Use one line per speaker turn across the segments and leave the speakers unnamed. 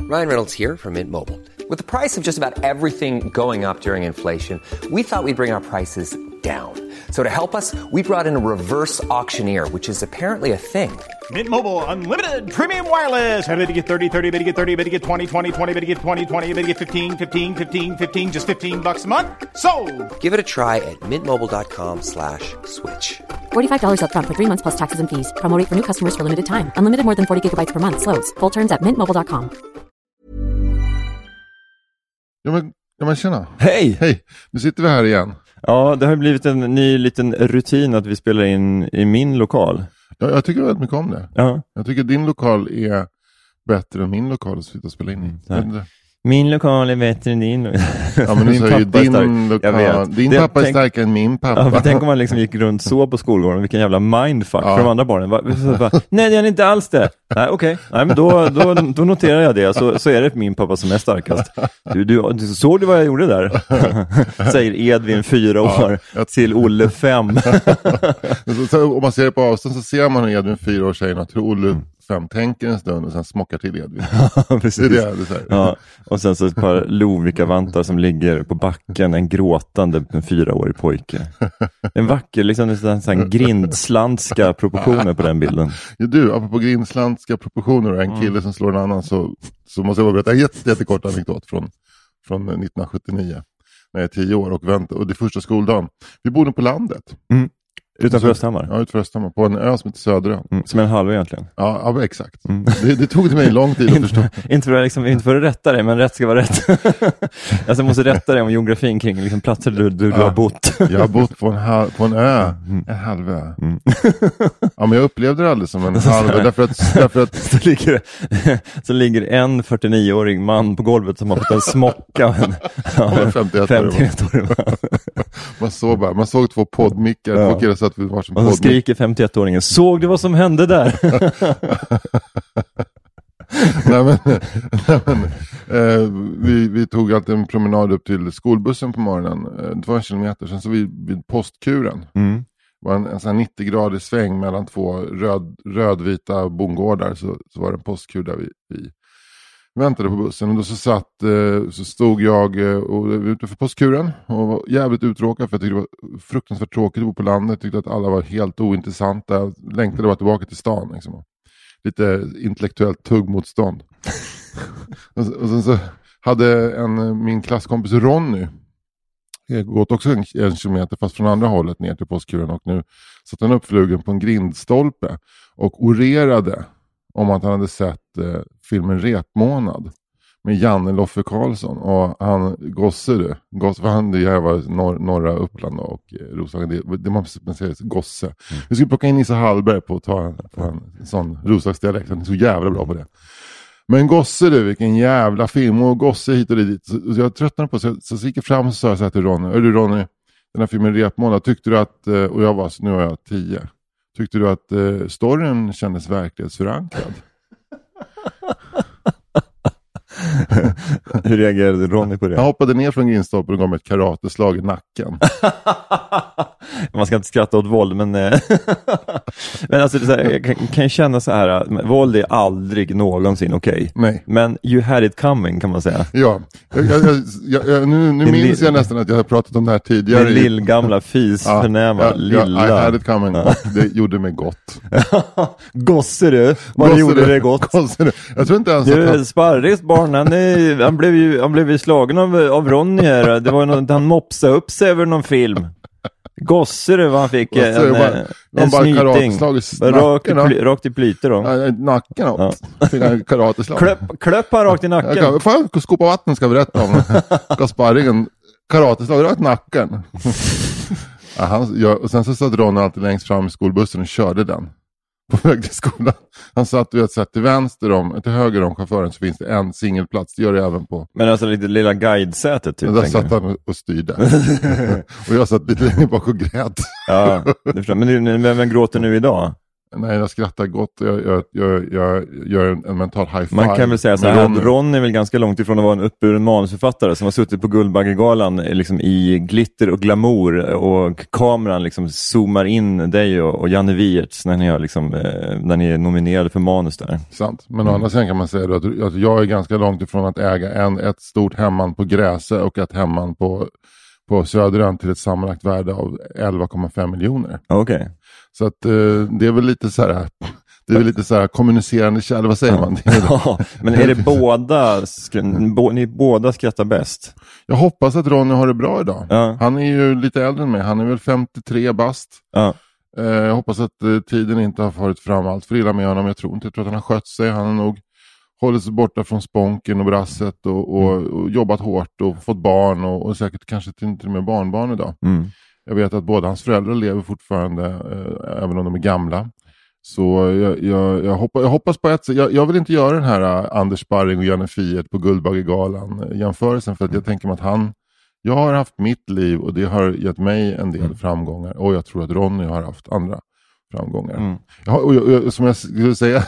Ryan Reynolds here from Mint Mobile. With the price of just about everything going up during inflation, we thought we'd bring our prices down. So to help us, we brought in a reverse auctioneer, which is apparently a thing.
Mint Mobile Unlimited Premium Wireless. How to get 30, 30, bit to get 30, bit to get 20, 20, 20, bit to get 20, 20, bit to get 15, 15, 15, 15, just $15 a month? Sold!
Give it a try at mintmobile.com/switch.
$45 up front for 3 months plus taxes and fees. Promo rate for new customers for limited time. Unlimited more than 40 gigabytes per month. Slows full terms at mintmobile.com.
Ja men tjena.
Hej!
Hej, nu sitter vi här igen.
Ja, det har blivit en ny liten rutin att vi spelar in i min lokal.
Ja, jag tycker väldigt mycket om det.
Ja.
Jag tycker din lokal är bättre än min lokal att sitta och spela in i.
Min lokal är bättre än din.
Ja, men
min
pappa är din
lokal.
Din pappa är starkare än min pappa.
Ja, tänk om man liksom gick runt så på skolgården. Vilken jävla mindfuck för de andra barnen. Nej, det är inte alls det. Nej, okej. Nej, men då noterar jag det. Så är det min pappa som är starkast. Du såg du vad jag gjorde där? Säger Edvin 4 år till Olle 5.
Om man ser det på avstånd så ser man hur Edvin 4 år säger något. Hur Olle 5 tänker en stund och sen smockar till Edvin.
Precis.
Det är det.
Ja, och sen så ett par Lovikka-vantar som ligger på backen, en gråtande 4-årig pojke. En vacker, liksom en sån grindslandska proportioner på den bilden.
Ja, du, apropå grindslandska proportioner och en kille som slår en annan så måste jag bara berätta en jättekort anekdot från 1979 när jag är 10 år och det är första skoldagen. Vi bodde på landet.
Mm. Utanför Östhammar?
Ja, utanför Östhammar. På en ö som heter Söderön.
Som en halva egentligen?
Ja exakt. Det tog mig lång tid att förstå.
Inte för att rätta dig, men rätt ska vara rätt. Jag måste rätta dig om geografin kring liksom platser du har bott.
Jag har bott på en ö. En halv ö. Ja, men jag upplevde det aldrig som en halv ö. Därför att
så ligger en 49-årig man på golvet som har fått en smocka av en 51-årig man.
Man såg 2 poddmickar.
Ja. Och så skriker 51-åringen: såg du vad som hände där?
Vi tog alltid en promenad upp till skolbussen på morgonen. Det var 1 kilometer. Sen så vid postkuren. Det var en sån 90-gradig sväng mellan 2 rödvita bondgårdar. Så var det en postkur där vi väntade på bussen. Och då så stod jag ute för postkuren och var jävligt uttråkad för jag tyckte det var fruktansvärt tråkigt att bo på landet. Jag tyckte att alla var helt ointressanta. Jag längtade bara tillbaka till stan liksom. Lite intellektuellt tuggmotstånd. och sen så hade min klasskompis Ronny gått också 1 kilometer fast från andra hållet ner till postkuren och nu satt han uppflugen på en grindstolpe och orerade om att han hade sett filmen Repmånad med Janne Loffe Karlsson och han Gosse för han det här var norra Uppland och Roslagen det man säger Gosse. Vi skulle plocka in Nisse Hallberg på att ta en sån Roslagsdialekt, han är så jävla bra på det. Men Gosse vilken jävla film och Gosse hit och dit. Så jag tröttnade på så gick jag fram och sa så här till Ronny. Ronny, den här filmen Repmånad, tyckte du att och jag var nu är jag 10. Tyckte du att storyn kändes verklighetsförankrad?
Hur reagerade Ronny på det?
Han hoppade ner från grindstolpen och gav mig ett karateslag i nacken.
Man ska inte skratta åt våld, men men alltså jag kan ju känna så här, våld är aldrig någonsin okej.
Nej.
Men you had it coming, kan man säga.
Ja, nu minns jag nästan att jag har pratat om det här tidigare.
Den lillgamla förnäma lilla.
I had it coming, och det gjorde mig gott.
Gosse du, vad gjorde det gott?
Gosse, jag tror inte ens
att Sparris barn, han blev ju slagen av Ronny här. Det var han mopsade upp sig över någon film. Gosse du, vad han fick en snyting rakt i plyter då.
Nacken då. Fick han karateslag.
Klöpp han rakt i nacken.
Fan, skopa vatten ska jag berätta om. Gasparringen karateslag rakt i nacken. Och sen så satt Ronny alltid längst fram i skolbussen och körde den på väg till skolan. Han satt till vänster till höger om chauffören så finns det en singelplats. Det gör det även på. Men
alltså lite lilla guidesätet typ.
Men där satt han och styrde. Och jag satt lite längre bak och grät.
Ja, men vem gråter nu idag?
Nej, jag skrattar gott. Jag gör en mental high five.
Man kan väl säga så här, Ron är väl ganska långt ifrån att vara en uppburen manusförfattare som har suttit på Guldbaggegalan liksom i glitter och glamour, och kameran liksom zoomar in dig och Janne Wiertz när ni är nominerade för manus där. Sant, men å andra sidan kan man säga då att jag är ganska långt ifrån att äga ett stort hemman på Gräse och ett hemman på Söderön till ett sammanlagt värde av 11,5 miljoner. Okej.
Så att det är väl lite så här, kommunicerande kärl, vad säger man?
Ja, men är det ni båda skrattar bäst?
Jag hoppas att Ronny har det bra idag.
Ja.
Han är ju lite äldre än mig, han är väl 53 bast.
Ja.
Jag hoppas att tiden inte har farit fram allt för illa med honom. Jag tror att han har skött sig. Han har nog hållit sig borta från sponken och brasset och jobbat hårt och fått barn och säkert kanske till och med barnbarn idag. Jag vet att båda hans föräldrar lever fortfarande, även om de är gamla. Så jag hoppas på ett sätt. Jag vill inte göra den här Anders Sparring och Janne Fiet på Guldbaggegalan jämförelsen, för att jag tänker mig att jag har haft mitt liv och det har gett mig en del framgångar, och jag tror att Ronny har haft andra framgångar. Som jag skulle säga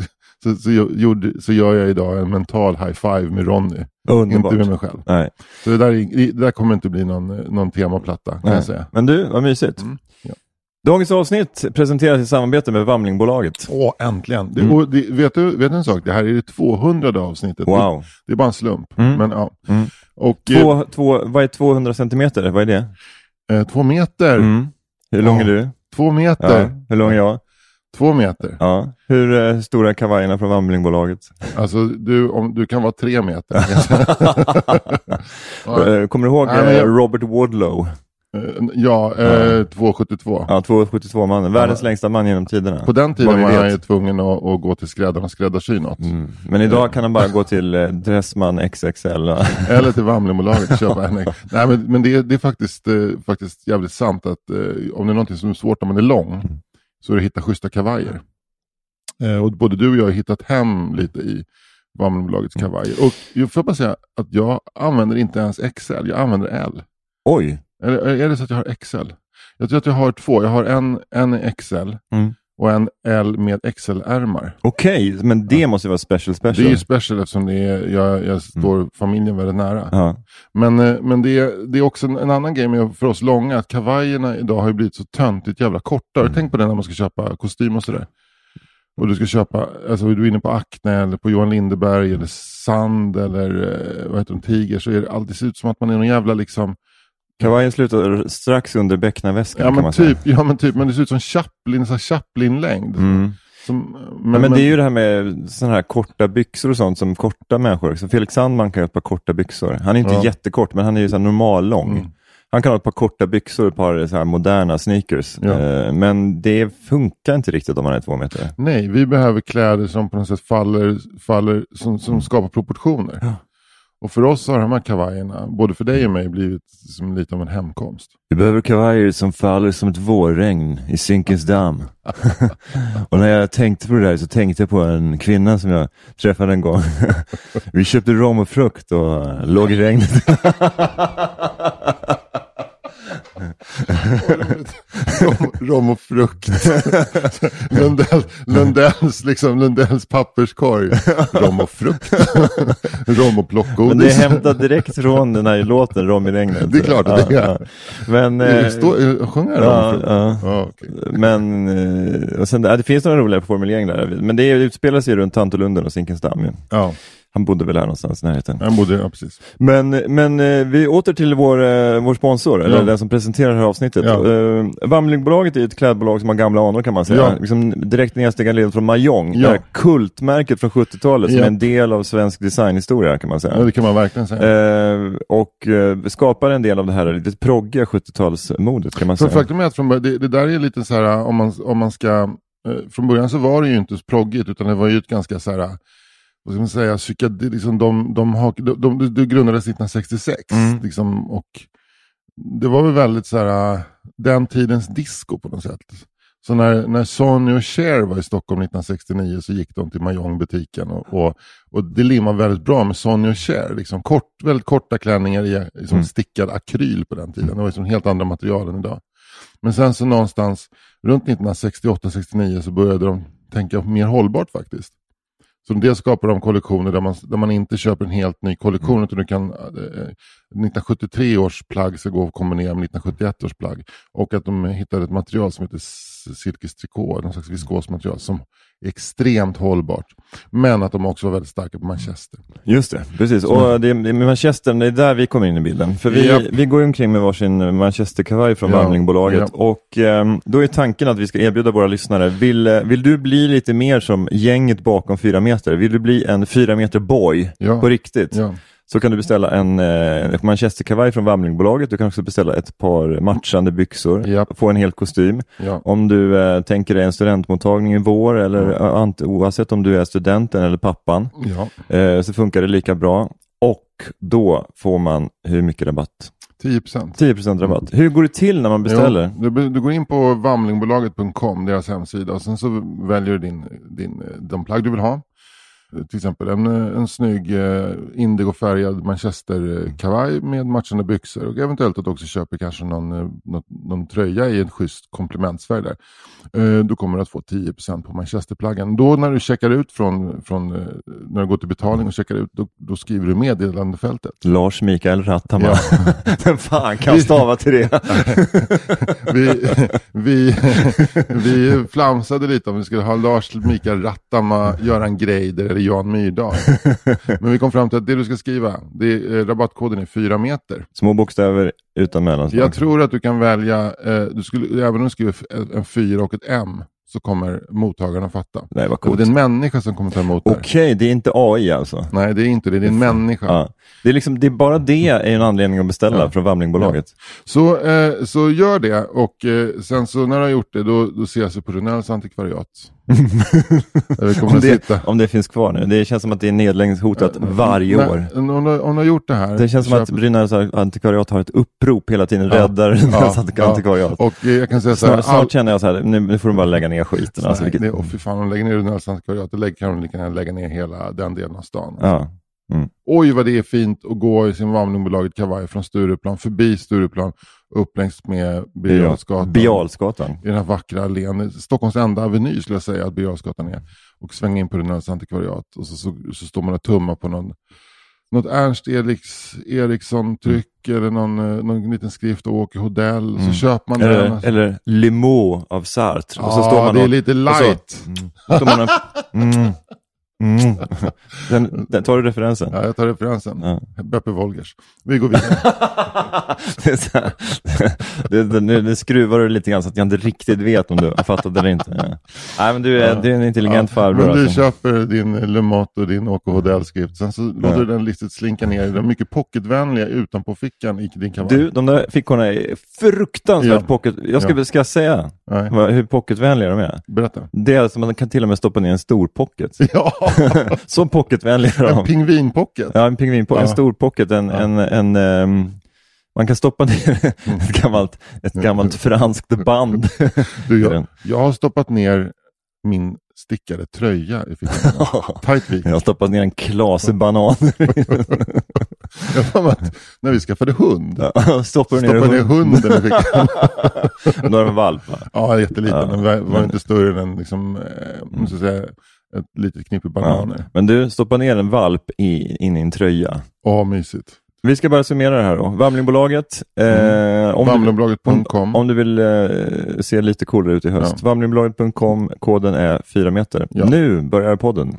så gör jag idag en mental high five med Ronny.
Underbart.
Inte med mig själv.
Nej.
Så det där kommer inte bli någon temaplatta, kan jag säga.
Men du, vad mysigt.
Ja.
Dagens avsnitt presenteras i samarbete med Vamlingbolaget.
Äntligen. Vet du en sak? Det här är det 200:e avsnittet.
Wow.
Det är bara en slump. Men ja. Och,
vad är 200 centimeter? Vad är det?
2 meter.
Hur lång är du?
2 meter.
Ja. Hur lång är jag? 2
meter.
Ja. Hur stora är kavajerna från Vamlingbolaget?
Alltså du kan vara 3 meter.
Kommer du ihåg Robert Wadlow?
2,72.
Ja, 2,72 mannen. Världens längsta man genom tiderna.
På den tiden var han ju tvungen att gå till skräddaren och skräddarsy något.
Men idag kan han bara gå till Dressman XXL.
Eller till Vamlingbolaget och köpa en. Nej, men det är faktiskt jävligt sant att om det är någonting som är svårt när man är lång, så är det att hitta schyssta kavajer. Och både du och jag har hittat hem lite i Vamlingbolagets kavajer. Och jag får bara säga att jag använder inte ens XL, jag använder L.
Oj!
Eller är det så att jag har XL? Jag tror att jag har 2. Jag har en XL och en L med XL-ärmar.
Okej, men det måste vara special.
Det är ju special eftersom jag står familjen väldigt nära.
Ja.
Men det är också en annan grej med för oss långa, att kavajerna idag har ju blivit så töntigt jävla korta. Tänk på det när man ska köpa kostym och sådär. Och du ska köpa, alltså du är inne på Acne eller på Johan Lindeberg eller Sand eller vad heter de, Tiger, så är det alltid ser ut som att man är någon jävla liksom.
Kavajen slutar strax under bäcknaväskan,
men det ser ut som Chaplin-längd.
Men det är ju det här med sådana här korta byxor och sånt som korta människor. Så Felix Sandman kan ha ett par korta byxor. Han är inte jättekort, men han är ju så här normal lång. Han kan ha ett par korta byxor och ett par så här moderna sneakers. Men det funkar inte riktigt om man är 2 meter.
Nej, vi behöver kläder som på något sätt faller som skapar proportioner. Ja. Och för oss har de här kavajerna, både för dig och mig, blivit som lite av en hemkomst.
Vi behöver kavajer som faller som ett vårregn i Zinkensdamm. Och när jag tänkte på det där så tänkte jag på en kvinna som jag träffade en gång. Vi köpte rom och frukt och låg i regnet.
Rom och frukt. Lundells papperskorg. Rom och frukt. Rom och plockgodis.
Men det är hämtat direkt från den här låten Rom i regnet.
Det är klart att det är.
Men
sjunger Rom och frukt.
Okay. Men och sen, det finns några roliga formuleringar där. Men det utspelar sig runt Tantolunden och Zinkensdamm. Ja. Han bodde väl här någonstans i närheten.
Han bodde, ja, precis.
Men vi åter till vår sponsor, eller den som presenterar det här avsnittet. Ja. Vamlingbolaget är ett klädbolag som har gamla anor, kan man säga. Ja. Liksom direkt nedstegan led från Mahjong. Det här kultmärket från 70-talet som är en del av svensk designhistoria, kan man säga.
Ja, det kan man verkligen säga.
Och skapar en del av det här lite proggiga 70-talsmodet, kan man säga.
För faktum är att det där är lite så här, om man ska... Från början så var det ju inte så proggigt, utan det var ju ett ganska så här... Vad ska man säga, liksom det grundades 1966 liksom, och det var väl väldigt så här den tidens disco på något sätt. Så när Sonny och Cher var i Stockholm 1969 så gick de till Mahjong-butiken och det limmade väldigt bra med Sonny och Cher, liksom väldigt korta klänningar i liksom stickad akryl på den tiden. Det var liksom helt andra material än idag. Men sen så någonstans runt 1968-69 så började de tänka mer hållbart faktiskt. Så det skapar de kollektioner där man inte köper en helt ny kollektion utan du kan 1973 års plagg ska gå att kombinera med 1971 års plagg. Och att de hittade ett material som heter silkestrikå, någon slags viskosmaterial som är extremt hållbart. Men att de också var väldigt starka på Manchester.
Just det, precis. Och det med Manchester, det är där vi kommer in i bilden. För vi går omkring med varsin Manchester-kavaj från Vamlingbolaget. Och då är tanken att vi ska erbjuda våra lyssnare. Vill du bli lite mer som gänget bakom 4 meter? Vill du bli en 4 meter boy på riktigt? Ja. Så kan du beställa en Manchester-kavaj från Vamlingbolaget. Du kan också beställa ett par matchande byxor. Få en hel kostym. Om du tänker dig en studentmottagning i vår eller oavsett om du är studenten eller pappan så funkar det lika bra. Och då får man hur mycket rabatt? 10% rabatt. Hur går det till när man beställer?
Du går in på vamlingbolaget.com, deras hemsida, och sen så väljer du de plagg du vill ha. Till exempel en snygg indigofärgad Manchester-kavaj med matchande byxor och eventuellt att du också köper kanske någon tröja i en schysst komplementsfärg där. Då kommer du att få 10% på Manchester-plaggen. Då när du checkar ut från när du går till betalning och checkar ut, då skriver du meddelandefältet.
Lars Mikael Ratthammar. Vem fan kan stava till det?
vi flamsade lite om vi skulle ha Lars Mikael Ratthammar, Göran Greider eller Jan Myrdal. Men vi kom fram till att det du ska skriva, rabattkoden är 4 meter.
Små bokstäver utan mellanslag.
Jag tror att du kan välja, även om du skriver en 4 och ett M, så kommer mottagarna fatta.
Nej, vad coolt.
Och det är en människa som kommer ta emot det.
Okej, det är inte AI alltså.
Nej, det är inte det. Det är en människa.
Ja. Det är bara det är en anledning att beställa från Vamlingbolaget.
Ja. Så gör det. Och sen så när du har gjort det, då ses vi på Rynells antikvariat.
Om det finns kvar nu. Det känns som att det är nedläggningshotat varje år.
Om du har gjort det här.
Det känns som att Rynells antikvariat har ett upprop hela tiden. Räddar Rynells antikvariat.
Och jag kan säga så här,
snart känner jag så här, nu får de bara lägga ner skiten. Alltså,
fy fan, de lägger ner Rynells antikvariat. Då kan de lika lägga ner hela den delen av stan.
Ja.
Mm. Oj vad det är fint att gå i sin Vamlingbolaget kavaj från Stureplan, förbi Stureplan, upp längs med Birger-Jarlsgatan. I den här vackra allén, Stockholms enda aveny skulle jag säga att Birger-Jarlsgatan är. Och svänga in på Rynells antikvariat. Och så står man och tummar på något Ernst Eriksson-tryck eller någon liten skrift av Åke Hodell. Så köper man den.
Eller Limo av Sartre.
Och så står man det är lite light.
Så står man Den tar du referensen?
Ja, jag tar referensen. Ja. Beppe Wolgers. Vi går vidare.
Nu skruvar du lite grann så att jag inte riktigt vet om du har fattat det eller inte. Ja. Nej, men du är en intelligent farbror.
Men du köper din Lemot och din Åke Hodell-skrift. Sen så låter du den listigt slinka ner. De är mycket pocketvänliga utanpå fickan i din kavaj.
Du, de där fickorna är fruktansvärt pocket. Ska jag säga hur pocketvänliga de är?
Berätta.
Det är alltså man kan till och med stoppa ner en stor pocket.
Ja.
Så pocketvänliga de.
En pingvinpocket.
Ja, en pingvinpocket. En stor pocket. Man kan stoppa ner ett gammalt franskt band.
Jag har stoppat ner min stickade tröja i fickan.
Jag har stoppat ner en klasebanan.
När vi skaffade hund.
Stoppade ner
hunden i fickan.
Då är den valp.
Ja, jätteliten. Den var inte större än liksom, måste säga, ett litet knippe bananer. Ja.
Men du, stoppa ner en valp in i en tröja.
Ja, mysigt.
Vi ska bara summera det här då. Vamlingbolaget.
Vamlingbolaget.com.
Om du vill se lite coolare ut i höst. Ja. Vamlingbolaget.com. Koden är 4 meter. Ja. Nu börjar podden.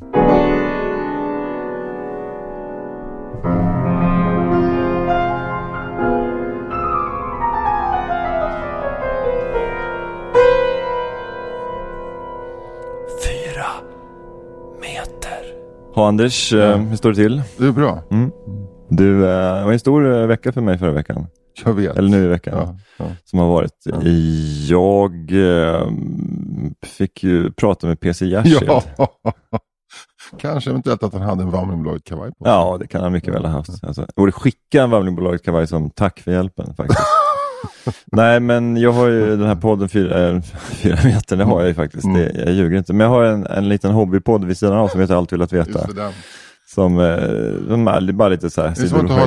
Ja, Anders, hur står det till?
Det är bra.
Du, det var en stor vecka för mig förra veckan.
Jag vet.
Eller nu i veckan. Som har varit. Ja. Jag fick ju prata med PC Gärshed.
Ja. Kanske eventuellt att han hade en Vamlingbolaget-kavaj på.
Ja, det kan han mycket väl ha haft. Alltså, jag borde skicka en Vamlingbolaget-kavaj som tack för hjälpen faktiskt. Nej, men jag har ju den här podden 4 meter, det har jag ju faktiskt. Jag ljuger inte. Men jag har en liten hobbypodd vid sidan av som heter Allt vill att veta. Som de är bara lite så här.
Det är som att du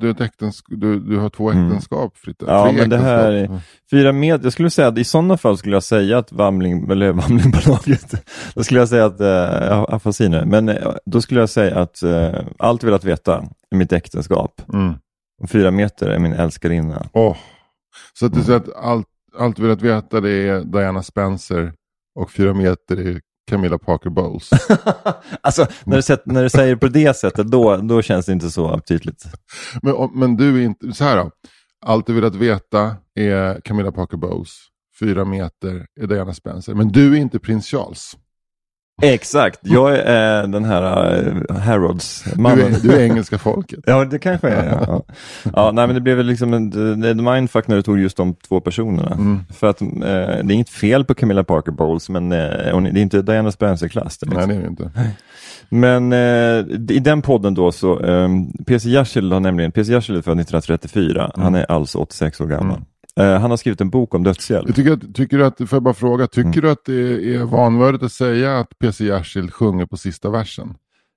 har två äktenskap, Fritte.
Ja, men det här är 4 meter. Jag skulle säga att i sådana fall skulle jag säga att Vamlingbolaget. Då skulle jag säga att afasiner. Men då skulle jag säga att allt vill att veta är mitt äktenskap. Och 4 meter är min älskarinna.
Så att du säger att allt vill att veta det är Diana Spencer och 4 meter är Camilla Parker Bowles.
Alltså, när du säger på det sättet, då känns det inte så aptitligt.
Men du är inte, så här då. Allt du vill att veta är Camilla Parker Bowles. 4 meter är Diana Spencer. Men du är inte prins Charles.
Exakt, jag är den här Harrods mannen.
Du är engelska folket.
Ja, det kanske är. Ja, nej, men det blev väl liksom en mindfuck när du tog just de 2 personerna. För att det är inget fel på Camilla Parker Bowles, men det är inte Diana Spencer-klass.
Nej, det är det inte.
Men i den podden då så P.C. Jersild är född 1934. Han är alltså 86 år gammal. Han har skrivit en bok om dödshjälp.
Tycker du att, får jag bara fråga, tycker du att det är vanvördigt att säga att P.C. Jersild sjunger på sista versen?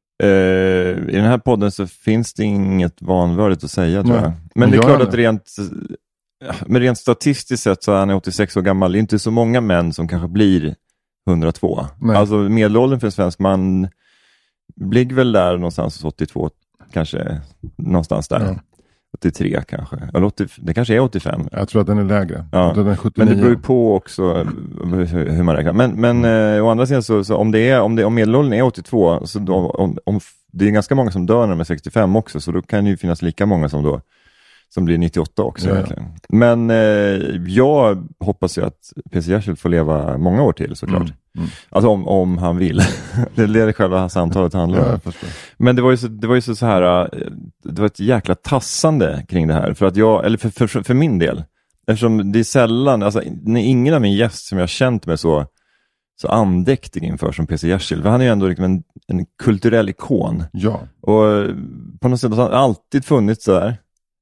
I den här podden så finns det inget vanvördigt att säga, tror jag. Men det är klart att rent statistiskt sett så är han 86 år gammal. Det är inte så många män som kanske blir 102. Nej. Alltså medelåldern för en svensk man blir väl där någonstans 82, kanske någonstans där. Ja. 83 kanske. Det kanske är 85. Jag tror att den är lägre. Ja. Den är 79. Men det beror ju på också hur man räknar. Men å andra sidan så om medelåldern är 82 så om det är ganska många som dör när de är 65 också, så då kan det ju finnas lika många som blir 98 också. Ja. Verkligen. Men jag hoppas ju att P.C. Jersild får leva många år till, såklart. Alltså om han vill. Det är det själva samtalet handlar om. Men det var ju så här, det var ett jäkla tassande kring det här. För att för min del. Eftersom det är sällan, alltså ingen av min gäst som jag har känt mig så andäktig inför som P.C. Jersild. För han är ju ändå liksom en kulturell ikon. Ja. Och på något sätt har han alltid funnits där.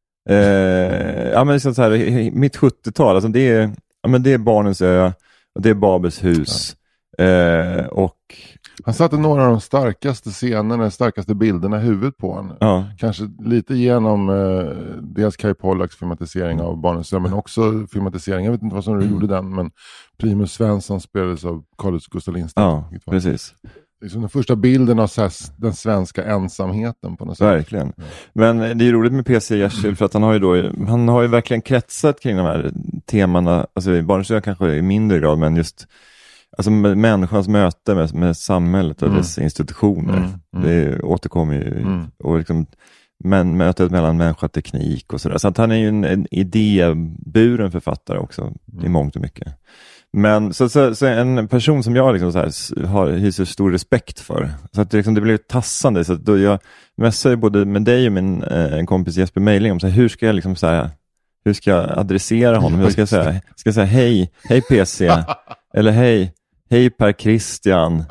Ja, men liksom så här, mitt 70-tal, alltså det är Barnens ö och det är Babels hus. Och han satte några av de starkaste scenerna, de starkaste bilderna i huvudet på honom. Ja. Kanske lite genom dels Kai Pollaks filmatisering av Barnens ö, men också filmatisering, jag vet inte vad som gjorde den, men Primus Svensson spelades av Carl Gustaf Lindstedt. Ja, precis. Det är som den första bilden av den svenska ensamheten på något sätt. Verkligen. Men det är roligt med P.C. Jersild för att han har ju verkligen kretsat kring de här temana. Alltså i Barnens ö kanske i mindre grad, men just alltså människans möte med samhället och dess institutioner. Det återkommer ju. Och liksom mötet mellan människa och teknik och sådär. Så att han är ju en idéburen författare också i mångt och mycket. Men så en person som jag liksom så här hyser stor respekt för. Så att det blev tassande. Så att då jag mässade både med dig och min en kompis Jesper Mejling om så här, hur ska jag liksom så här, hur ska jag adressera honom? Hur ska jag säga? Ska jag säga hej PC? Eller hej Per Christian.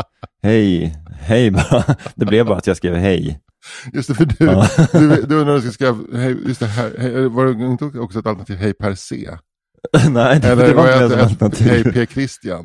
Hej bara. Det blev bara att jag skrev hej. Just det, för du när du skrev hej, just det här, var det inte också ett alternativ hej Per C? Nej, det var inte ett alternativ. Hej P. Christian.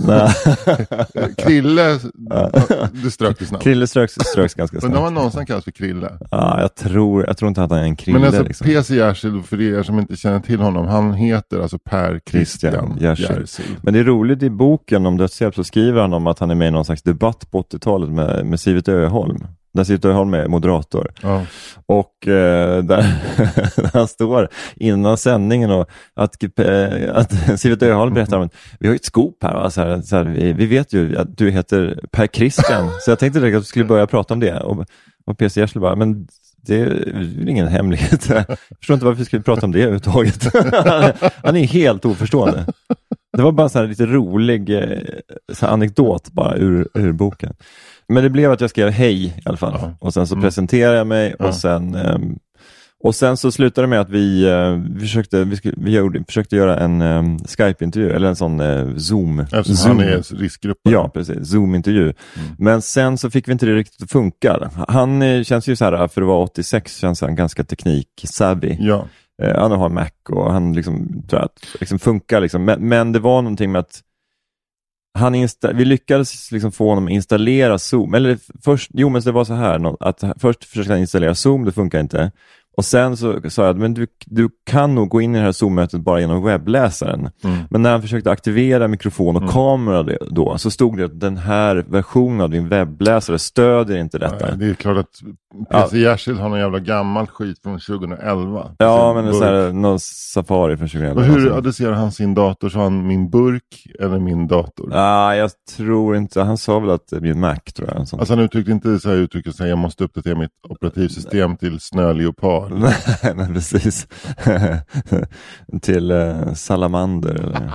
Krille, du strök det snabbt. Krille ströks ganska snabbt. Men de var någonsin kallas för Krille. Ja, jag tror inte att han är en Krille. Men alltså liksom. P.C. Jersild, för er som inte känner till honom, han heter alltså Per Christian Jersild. Men det är roligt, i boken om dödshjälp så skriver han om att han är med i någon slags debatt på 80-talet med Siewert Öholm. Där sitter han med moderator. Ja. Och där han står innan sändningen och att Siewert Öholm berättar om vi har ett skop här. Va? Så här, vi vet ju att du heter Per Christian. Så jag tänkte direkt att vi skulle börja prata om det. Och P.C. Jersild bara, men det är ingen hemlighet. Jag förstår inte varför vi skulle prata om det överhuvudtaget. Han är helt oförstående. Det var bara så här lite rolig så här anekdot bara ur boken. Men det blev att jag skrev hej i alla fall. Ja. Och sen så presenterade jag mig. Ja. Och sen så slutade det med att vi försökte göra en Skype-intervju. Eller en sån Zoom. Han är riskgruppen. Ja, precis. Zoom-intervju. Men sen så fick vi inte det riktigt att funka. Han känns ju så här, för att vara 86 känns han ganska teknik-savvy. Ja. Han har Mac och han liksom, tror jag, liksom funkar liksom. Men det var någonting med att vi lyckades liksom få honom att installera Zoom. Eller först, men det var så här. Att först försökte han installera Zoom, det funkar inte. Och sen så sa jag, men du kan nog gå in i det här Zoom-mötet bara genom webbläsaren. Men när han försökte aktivera mikrofon och kamera då, så stod det att den här versionen av din webbläsare stödjer inte detta.
Nej, det är klart att PC Jersild har någon jävla gammal skit från 2011.
Ja, men det är så här, någon Safari från 2011.
Och hur adresserar han sin dator? Så han min burk eller min dator?
Jag tror inte. Han sa väl att det blir Mac, tror jag.
Alltså han uttryckte inte så här uttrycket att jag måste uppdatera mitt operativsystem till snöleopard.
Nej, men precis. Till salamander eller...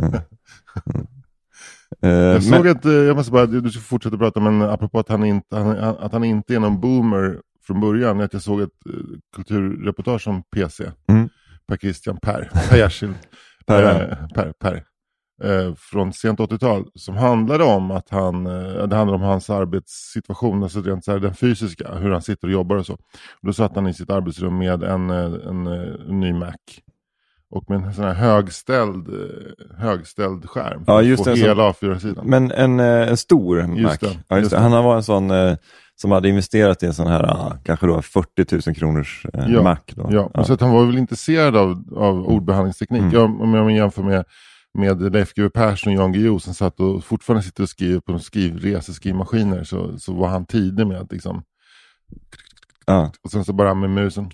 Jag såg att, jag måste bara, du ska fortsätta prata, men apropå att han inte är någon boomer från början, att jag såg ett kulturreportage om PC. Per Christian Per Jersild. Per. Från sent 80-tal, som handlade om att det handlade om hans arbetssituation, alltså rent så här, den fysiska, hur han sitter och jobbar och så. Och då satt han i sitt arbetsrum med en ny Mac och med en sån här högställd skärm på hela A4-sidan.
Men en stor Mac. Just det. Han var en sån som hade investerat i en sån här kanske då 40 000 kronors Mac då.
Ja, så att han var väl intresserad av ordbehandlingsteknik. Om jag jämför med Leif GW Persson och Jan Guillou som satt och fortfarande sitter och skriver på reseskrivmaskiner, så var han tidig med att liksom och sen så bara med musen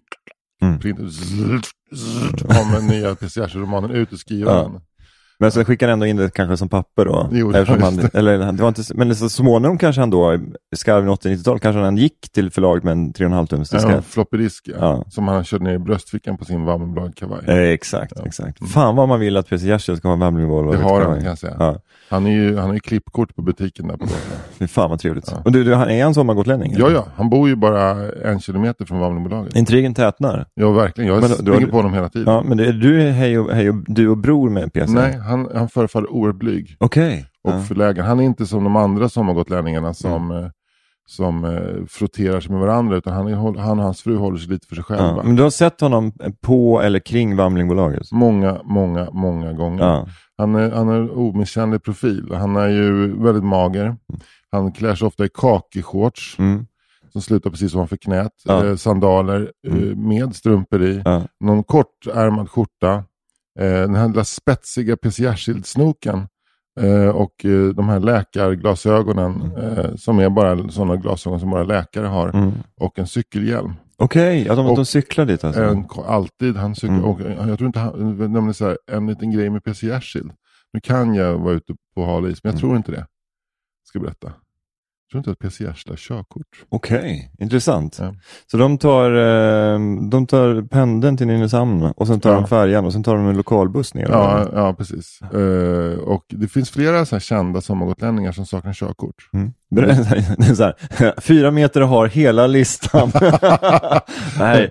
kommer nya PC-romanen ut och skriver den.
Men så skickar han ändå in det kanske som papper då.
Jo,
det var inte, men så småningom kanske han då, skarven 80-90-tal, kanske han gick till förlaget med en 3,5 tums diskett.
Ja, floppy disk, som han körde ner i bröstfickan på sin Vammenblad-kavaj.
Exakt. Fan vad man vill att PC Jersild ska ha en Vammenblad.
Det har han, kan jag säga. Ja. Han är ju klippkort på butiken där på dagen.
Fan vad trevligt. Ja. Och du, är han sommargotlänning?
Ja, han bor ju bara 1 kilometer från Vammenbolaget.
Intrigen tätnar.
Ja, verkligen. Jag springer på honom hela tiden.
Ja, men du och bror med PC?
Nej, han förefaller oerhört blyg.
Okej.
Och förlägen. Han är inte som de andra sommargotlänningarna som frotterar sig med varandra, utan han och hans fru håller sig lite för sig själva.
Men du har sett honom på eller kring Vamlingbolaget?
Många gånger. Han är omisskännlig profil. Han är ju väldigt mager. Han klär sig ofta i kakishorts som slutar precis ovanför knät. Sandaler med strumpor i. Någon kortärmad skjorta. Den här lilla spetsiga PC Jersild-snoken. Och de här läkarglasögonen som är bara sådana glasögon som bara läkare har. Och en cykelhjälm.
Okej, de cyklar dit alltså?
Alltid, han cyklar. Och jag tror inte han nämligen så här, en liten grej med PC Jersild. Nu kan jag vara ute på hal is, men jag tror inte det. Ska berätta. Jag tror inte att PC Jersild har körkort.
Okej, intressant. Ja. Så de tar pendeln till Nynäshamn och sen tar de färjan och sen tar de en lokalbuss ner.
Ja, precis. Och det finns flera så här kända sommargotlänningar som saknar körkort.
Det är så här, 4 meter har hela listan. Det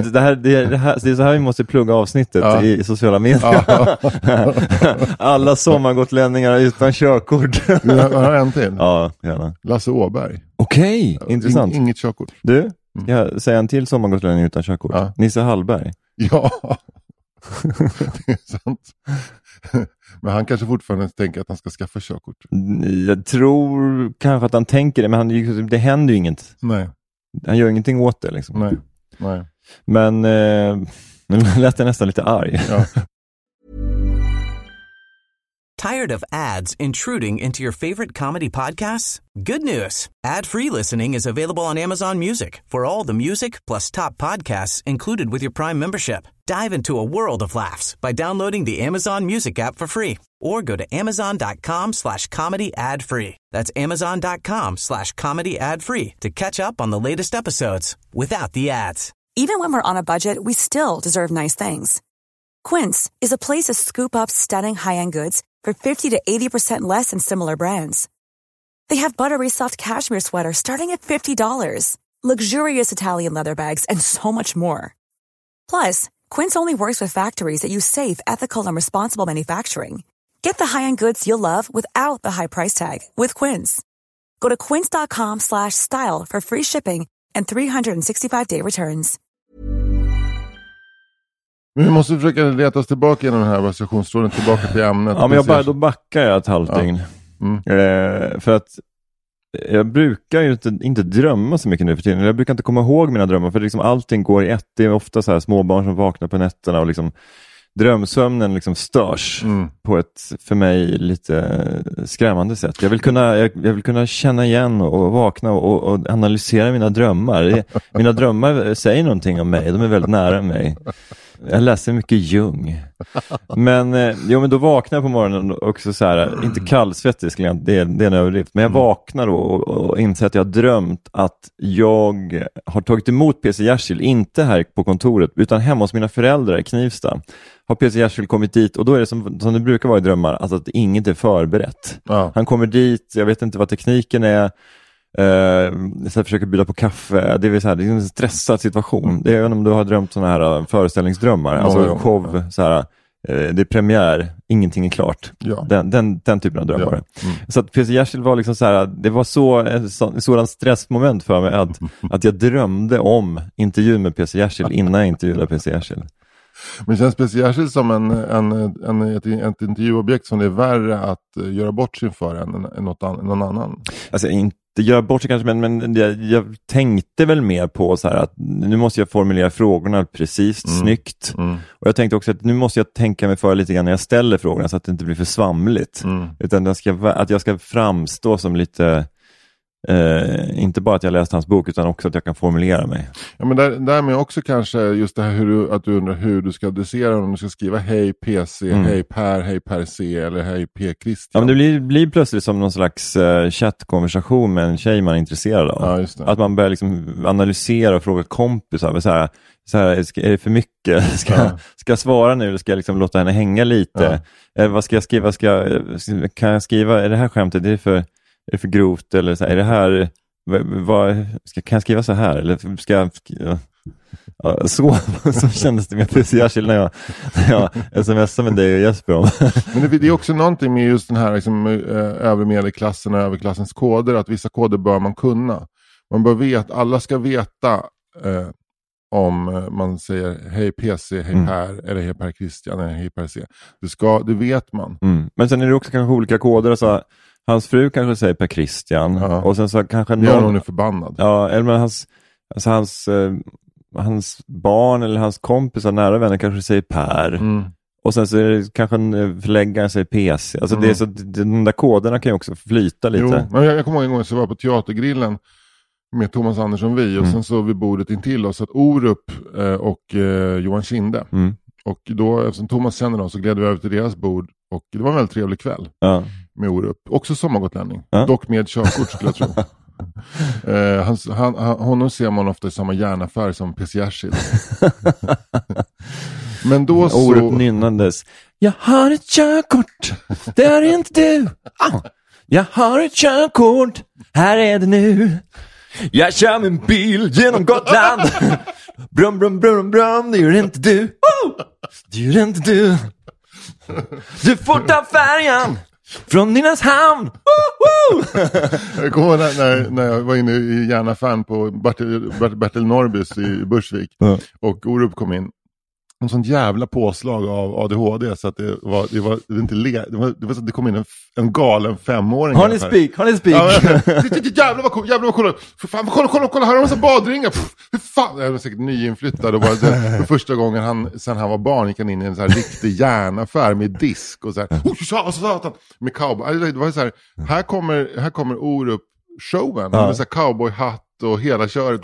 är så här vi måste plugga avsnittet i sociala medier. Alla sommargotlänningar utan körkort.
Jag har en till.
Ja, gärna.
Lasse Åberg.
Okej, intressant.
Inget körkort.
Du, jag säger en till sommargotlänning utan körkort. Nisse Hallberg.
Ja, det är sant. Men han kanske fortfarande tänker att han ska skaffa körkort.
Jag tror kanske att han tänker det, men det händer ju inget.
Nej.
Han gör ingenting åt det liksom.
Nej.
Men nu lät jag nästan lite arg.
Ja.
Tired of ads intruding into your favorite comedy podcasts? Good news. Ad-free listening is available on Amazon Music for all the music plus top podcasts included with your Prime membership. Dive into a world of laughs by downloading the Amazon Music app for free or go to amazon.com/comedy ad-free. That's amazon.com/comedy ad-free to catch up on the latest episodes without the ads.
Even when we're on a budget, we still deserve nice things. Quince is a place to scoop up stunning high-end goods for 50 to 80% less than similar brands. They have buttery soft cashmere sweaters starting at $50, luxurious Italian leather bags, and so much more. Plus, Quince only works with factories that use safe, ethical, and responsible manufacturing. Get the high-end goods you'll love without the high price tag with Quince. Go to quince.com/style for free shipping and 365-day returns.
Men vi måste försöka leta oss tillbaka genom den här variationstråden, tillbaka till ämnet.
Ja, men då backar jag ett halvt dygn. För att jag brukar ju inte drömma så mycket nu för tiden. Jag brukar inte komma ihåg mina drömmar för liksom allting går i ett. Det är ofta så här småbarn som vaknar på nätterna och liksom drömsömnen liksom störs på ett för mig lite skrämmande sätt. Jag vill kunna känna igen och vakna och analysera mina drömmar. Mina drömmar säger någonting om mig. De är väldigt nära mig. Jag läser mycket Jung. Men då vaknar jag på morgonen också så här, inte kallsvettig, det är en överdrift. Men jag vaknar och inser att jag har drömt att jag har tagit emot PC Jersild, inte här på kontoret, utan hemma hos mina föräldrar i Knivsta. Har PC Jersild kommit dit och då är det som det brukar vara i drömmar, alltså att inget är förberett. Ja. Han kommer dit, jag vet inte vad tekniken är. Så försöker bjuda på kaffe. Det är en stressad situation. Det är om du har drömt såna här föreställningsdrömmar, alltså show så här, det är premiär, ingenting är klart. Ja. Den typen av drömmar. Ja. Så att PC Jersild var liksom så här, det var en sådan stressmoment för mig att jag drömde om intervju med PC Jersild innan jag intervjuade PC Jersild.
Men känns PC Jersild som ett intervjuobjekt som det är värre att göra bort sig för än någon annan?
Alltså inte göra bort sig kanske, men jag tänkte väl mer på så här att nu måste jag formulera frågorna precis, snyggt. Och jag tänkte också att nu måste jag tänka mig för lite grann när jag ställer frågorna så att det inte blir för svamligt. Utan att jag ska framstå som lite... inte bara att jag läst hans bok utan också att jag kan formulera mig.
Ja, men därmed också kanske just det här att du undrar hur du ska adressera, om du ska skriva hej PC, hej Per, hej Per C eller hej P Christian.
Ja, men det blir plötsligt som någon slags chattkonversation med en tjej man är intresserad av. Ja, just det. Att man börjar liksom analysera och fråga kompisar så här, är det för mycket? Ska jag svara nu eller ska jag liksom låta henne hänga lite? Vad ska jag skriva? Kan jag skriva, är det här skämtet, är det för grovt eller så här, är det här kan jag skriva så här eller ska jag så kändes det med PC Jersild när jag smsade med dig och Jesper om.
Men det är också någonting med just den här liksom, övermedelklassen och överklassens koder, att vissa koder bör man kunna. Man bör veta, alla ska veta om man säger hej PC, hej Per eller hej Per Christian eller hej Per C. Det vet man.
Men sen är det också kanske olika koder, så hans fru kanske säger Per Christian och sen så kanske
någon är förbannad.
Ja, eller hans barn eller hans kompisar, nära vänner kanske säger Per. Och sen så är det kanske en förläggare säger PC. Alltså det är så, de där koderna kan ju också flyta lite.
Jo, men jag kommer ihåg en gång så var jag på Teatergrillen med Thomas Andersson Vi och sen så vid bordet intill oss att Orup och Johan Kinde. Och då, eftersom Thomas känner dem, så gled vi över till deras bord och det var en väldigt trevlig kväll med Orup. Också sommargotlänning, dock med körkort skulle jag tro. Honom ser man ofta i samma järnaffär som PC Jersild. Men då så...
Orup nynnandes. Jag har ett körkort, det har inte du. Jag har ett körkort, här är det nu. Jag kör min bil genom Gotland. Brum, brum, brum, brum, det gör inte du. Det gör inte du. Du får ta färjan från Nynäshamn.
Jag kommer ihåg när jag var inne i järnaffären på Bertil Norrbys i Bursvik. Och Orup kom in. En sån jävla påslag av ADHD så att det var så att det kom in en galen 5-åring.
Har ni speak?
Jävlar vad cool. För fan, kolla här har de så badringar. Hur fan, jag var säkert nyinflyttad och bara för första gången sen han var barn gick han in i en så här riktig järnaffär med disk och så här. Satan med cowboy. Det var så här, här kommer Orup showen med så här cowboyhatt och hela köret.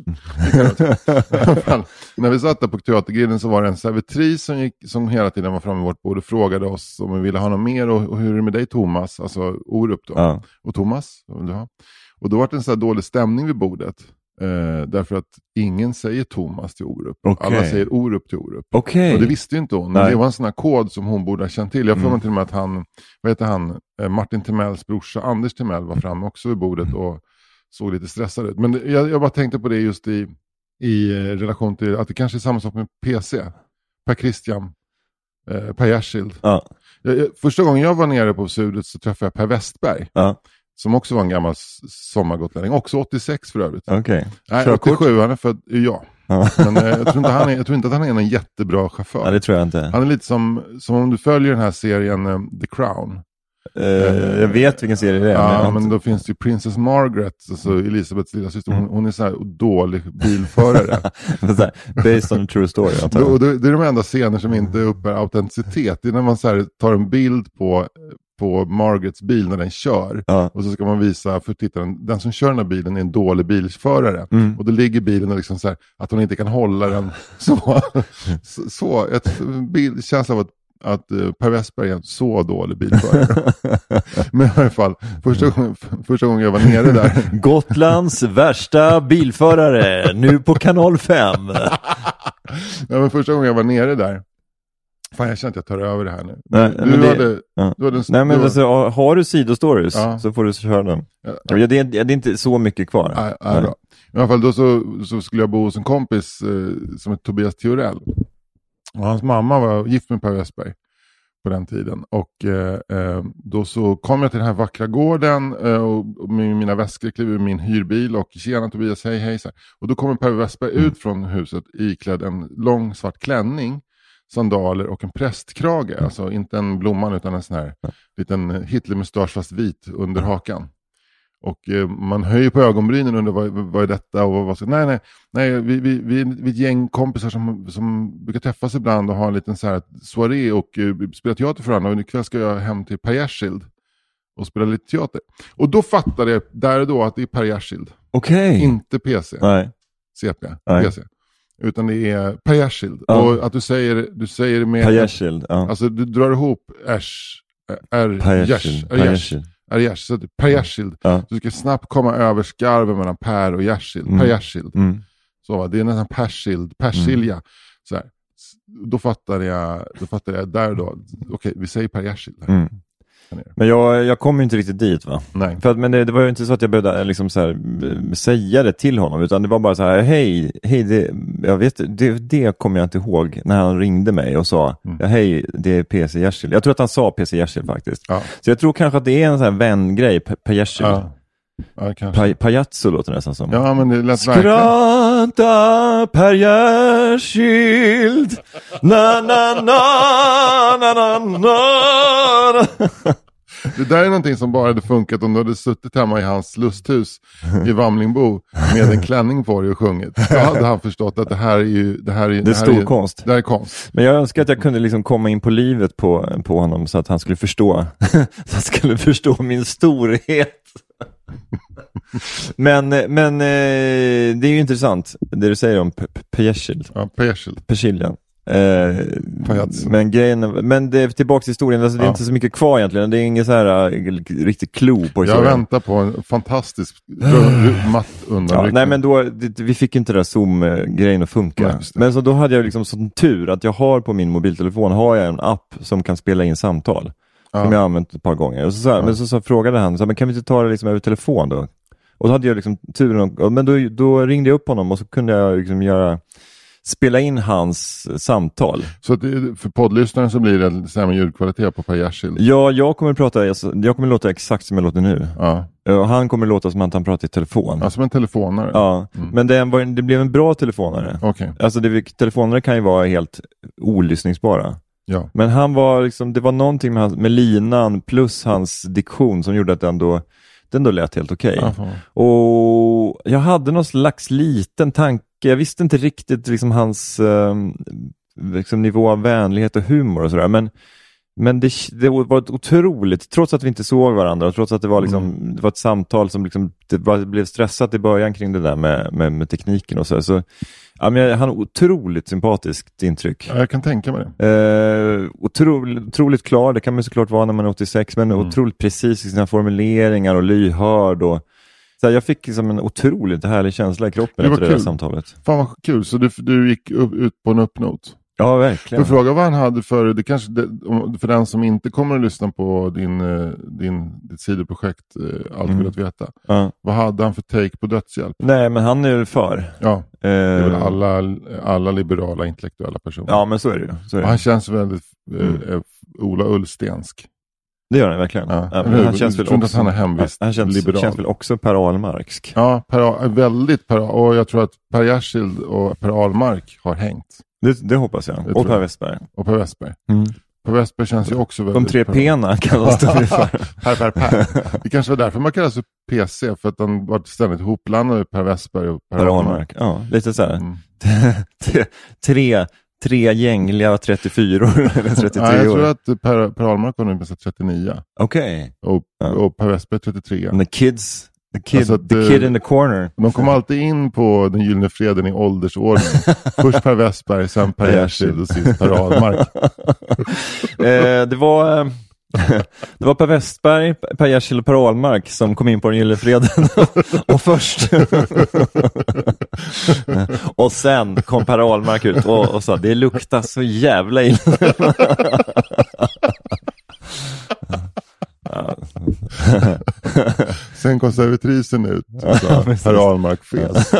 När vi satt där på Teatergrillen så var det en servitris som hela tiden var framme i vårt bord och frågade oss om vi ville ha något mer och hur är det med dig Thomas, alltså Orup då. Och Thomas, vad vill du ha? Och då var det en så här dålig stämning vid bordet. Därför att ingen säger Thomas till Orup. Alla säger Orup till Orup. Och det visste ju inte hon. Men det var en sån här kod som hon borde ha känt till. Jag får mig till och med att vad heter han? Martin Timells brorsa Anders Timell var framme också vid bordet och såg lite stressad ut. Men jag bara tänkte på det just i relation till att det kanske är samma sak med PC. Per Christian, Per Jersild. Första gången jag var nere på Sudet så träffade jag Per Westberg. Som också var en gammal sommargotlänning. Också 86 för övrigt.
Okej.
Nej, 87, han är född, Men jag tror inte att han är en jättebra chaufför.
Nej, det tror jag inte.
Han är lite som om du följer den här serien The Crown.
Jag vet vilken serie det är.
Ja, men då finns det ju Princess Margaret, alltså Elisabeths lilla syster. Hon är så här dålig bilförare.
Based on a true story.
Det är de enda scener som inte uppbär autenticitet. Det är när man så här tar en bild på Margarets bil när den kör. Och så ska man visa för tittaren, den som kör den här bilen är en dålig bilförare. Och då ligger bilen och liksom så här, att hon inte kan hålla den så ett känsla av att Per Westberg är en så dålig bilförare. Men i alla fall, första gången jag var nere där.
Gotlands värsta bilförare, nu på kanal 5.
Men första gången jag var nere där. Fan, jag känner att jag tar över det här nu.
Har du sidostories så får du köra den. Det är inte så mycket kvar.
Bra. I alla fall då så skulle jag bo hos en kompis som heter Tobias Theorell. Och hans mamma var gift med Per Westberg på den tiden. Och då så kom jag till den här vackra gården och med mina väskor klev ur min hyrbil och tjena Tobias, hej. Så här. Och då kommer Per Westberg ut från huset iklädd en lång svart klänning, sandaler och en prästkrage. Alltså inte en blomman utan en sån här liten Hitlermustasch fast vit under hakan. Och man höjer på ögonbrynen under vad är detta och vad ska... Nej, vi är ett gäng kompisar som brukar träffas ibland och ha en liten så här soiré och spela teater för varandra. Och ikväll ska jag hem till Per Gärshild och spela lite teater. Och då fattade jag där och då att det är Per Gärshild.
Okej.
Inte PC.
Nej.
CP. PC. Utan det är Per Gärshild. Och att du säger med...
Per Gärshild,
Alltså du drar ihop så Per Gärshild. Du ska snabbt komma över skarven mellan Per och Gärshild. Per Gärshild. Så det är nästan persilja. Så här. Då fattade jag där då. Okej, vi säger Per Gärshild.
Men jag kom ju inte riktigt dit, va?
Nej.
Men det var ju inte så att jag behövde liksom så här, säga det till honom, utan det var bara så här, hej det kommer jag inte ihåg när han ringde mig och sa, hej, det är PC Gärshild. Jag tror att han sa PC Gärshild faktiskt. Så jag tror kanske att det är en sån här vängrej, Per Gärshild. Pajazzo låter nästan som.
Ja, men det lät
Skranta Per Gärshild. Na na na na na na.
Det där är någonting som bara hade funkat om du hade suttit hemma i hans lusthus i Vamlingbo med en klänning på dig och sjungit. Då hade han förstått att det här är
stor konst.
Det här är konst.
Men jag önskar att jag kunde liksom komma in på livet på honom så att han skulle förstå min storhet. Men det är ju intressant det du säger om Persilja.
Ja,
Persilja. Men det är tillbaka till historien, alltså det är inte så mycket kvar egentligen. Det är ingen så här riktigt klo på historien.
Jag väntar på en fantastisk matt undan.
Nej, men då vi fick inte det där Zoom-grejen att funka. Nej, men så då hade jag liksom sån tur att jag har på min mobiltelefon har jag en app som kan spela in samtal. Som jag har använt ett par gånger. Och men så frågade han, men kan vi inte ta det liksom över telefon då? Och då hade jag liksom turen, men då ringde jag upp honom och så kunde jag liksom spela in hans samtal.
Så att för poddlyssnaren så blir det samma ljudkvalitet på Per Gärshild?
Ja, jag kommer låta exakt som jag låter nu. Ja. Och han kommer låta som att han pratar i telefon.
Ja, som en telefonare.
Ja, men det blev en bra telefonare.
Okay.
Alltså telefonare kan ju vara helt olyssningsbara.
Ja.
Men han var liksom, det var någonting med linan plus hans diktion som gjorde att den då lät helt okej. Och jag hade någon slags liten tanke. Jag visste inte riktigt liksom hans liksom nivå av vänlighet och humor och sådär. Men det var otroligt, trots att vi inte såg varandra och trots att det var liksom, det var ett samtal som liksom, det blev stressat i början kring det där med tekniken och så. Ja, men han har otroligt sympatiskt intryck.
Ja, jag kan tänka mig det.
Otroligt klar, det kan man såklart vara när man är 86, men otroligt precis i sina formuleringar och lyhörd. Och, så här, jag fick liksom en otroligt härlig känsla i kroppen efter det där samtalet.
Fan vad kul, så du gick ut på en uppnot?
Ja, verkligen.
För fråga vad han hade för den som inte kommer att lyssna på ditt sidoprojekt Allt vill att veta. Vad hade han för take på dödshjälp?
Nej, men han är ju för.
Ja, det är väl alla liberala intellektuella personer.
Ja, men så är det ju.
Han känns väldigt Ola Ullstensk.
Det gör han verkligen. Ja,
men
han känns väl
också, att han är hemvist liberal.
Känns väl också Per Ahlmarksk.
Ja, väldigt och jag tror att Per Gärshild och Per Ahlmark har hängt.
Det hoppas jag. Och Per Westberg.
Och Per Westberg. Per Westberg känns ju också väldigt...
De 3 P:na kallas det för.
Per. Det kanske var därför man kallas för PC, för att han var ständigt hopblandad med Per Westberg och Per Ahlmark.
Ja, lite så här. Tre gängliga 34 eller 33 år.
Jag tror att Per Ahlmark var nu med 39.
Okej.
Och Per Westberg 33.
And the kid in the corner.
De kom alltid in på den gyllene freden i åldersordning. Först Per Westberg, sen Per Gärshild och sist Per Ahlmark.
Det var Per Westberg, Per Gärshild och Per Ahlmark som kom in på den gyllene freden. Och först. Och sen kom Per Ahlmark ut och sa, det luktar så jävla illa.
Sen kom servitrisen ut, så Per Ahlmark fes.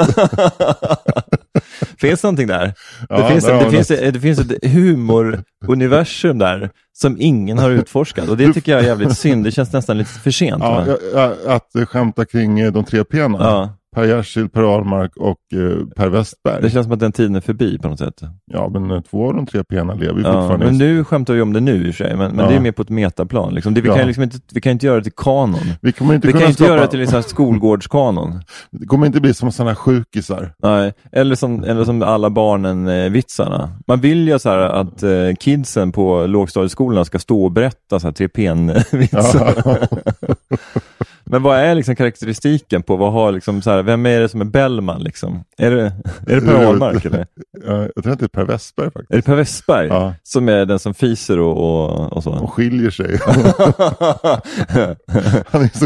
Finns någonting där?
Ja,
det finns ett humoruniversum där som ingen har utforskat, och det tycker jag är jävligt synd. Det känns nästan lite för sent.
Att skämta kring de 3 P:na.
Ja.
Per Gärshild, Per Ahlmark och Per Westberg.
Det känns som att den tiden är förbi på något sätt.
Ja, men 2 av de 3 P:na lever ju fortfarande.
Men nu skämtar vi om det nu i sig. Men det är mer på ett metaplan. Liksom. Vi kan inte göra det till kanon. Vi kan inte göra det till liksom skolgårdskanon.
Det kommer inte bli som sådana sjukisar.
Nej, eller som alla barnen vitsarna. Man vill ju så här att kidsen på lågstadieskolorna ska stå och berätta så här 3 P:n-vitsar. Ja. Men vad är liksom karaktäristiken på vad har liksom så här, vem är det som är Bellman liksom? Är det Per Ahlmark eller?
Jag tror att det är Per Westberg faktiskt.
Är det Per Westberg som är den som fiser och så?
Och skiljer sig. Han är så